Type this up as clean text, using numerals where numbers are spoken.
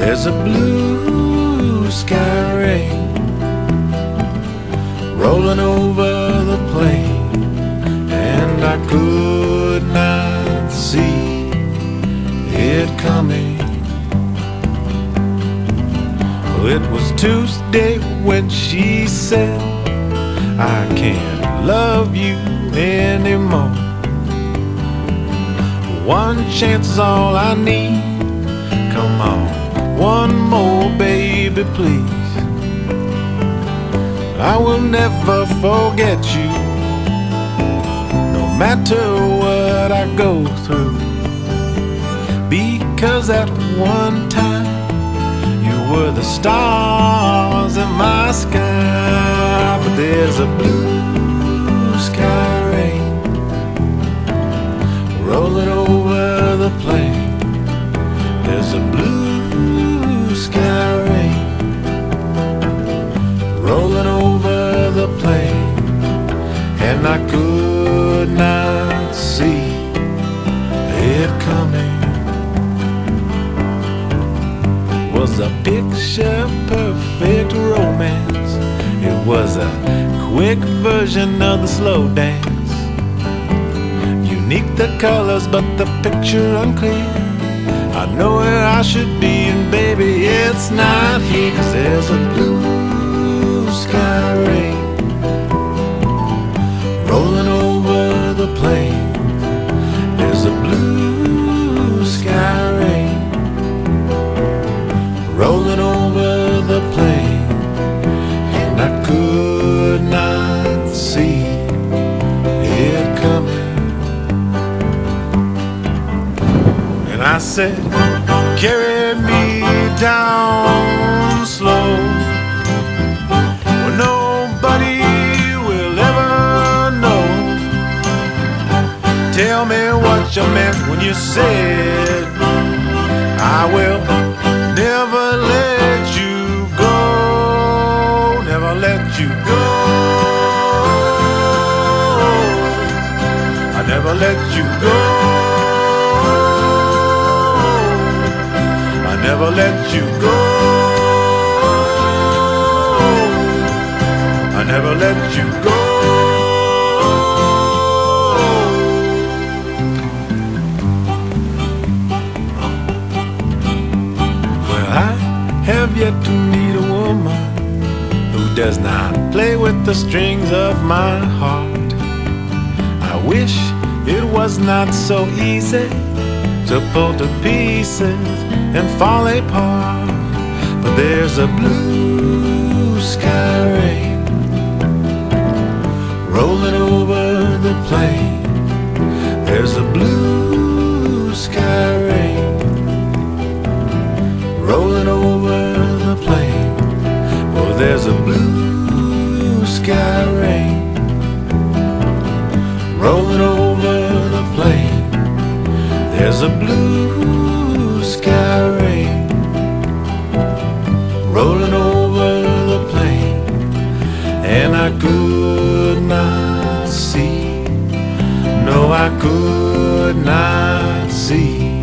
There's a blue sky rain rolling over the plain, and I could not see it coming. It was Tuesday when she said, I can't love you anymore. One chance is all I need. Come on, one more, baby, please. I will never forget you, no matter what I go through. Because at one time you were the stars in my sky. But there's a blue sky rain rolling over the plain. There's a blue sky rain rolling over the plain, and I could not see it coming. Was a picture perfect romance. It was a quick version of the slow dance. Unique the colors, but the picture unclear. I know where I should be, and baby, it's not here. 'Cause there's a blue sky rain rolling over the plain. There's a blue sky rain rolling over the plain, and I could not see it coming. And I said, carry me down slow, where nobody will ever know. Tell me what you meant when you said, I will never let you go, never let you go. I never let you go. I never let you go. I never let you go. Well, I have yet to meet a woman who does not play with the strings of my heart. I wish it was not so easy to pull to pieces and fall apart. But there's a blue sky rain rolling over the plain. There's a blue sky rain rolling over the plain. Oh, there's a blue sky rain rolling over the plain. There's a blue sky rain rolling over the plain, and I could not see, no, I could not see